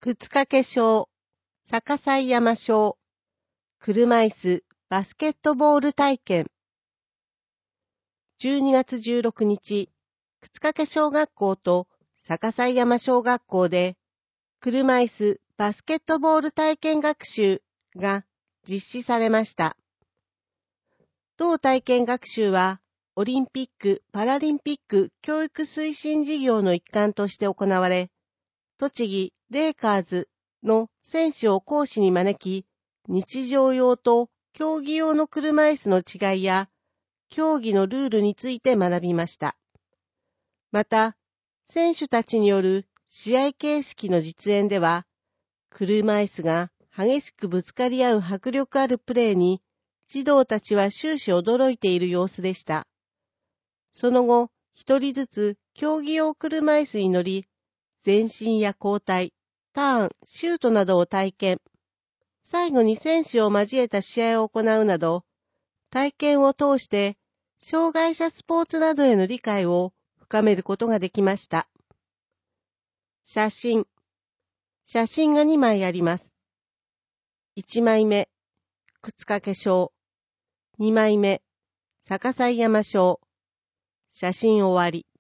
靴掛賞、逆さ山賞、車椅子バスケットボール体験。12月16日、靴掛小学校と逆さ山小学校で、車椅子バスケットボール体験学習が実施されました。同体験学習は、オリンピック・パラリンピック教育推進事業の一環として行われ、栃木レイカーズの選手を講師に招き、日常用と競技用の車椅子の違いや、競技のルールについて学びました。また、選手たちによる試合形式の実演では、車椅子が激しくぶつかり合う迫力あるプレーに、児童たちは終始驚いている様子でした。その後、一人ずつ競技用車椅子に乗り、前進や後退、ターン、シュートなどを体験。最後に選手を交えた試合を行うなど、体験を通して、障害者スポーツなどへの理解を深めることができました。写真が2枚あります。1枚目、靴掛賞。2枚目、逆さ山賞。写真終わり。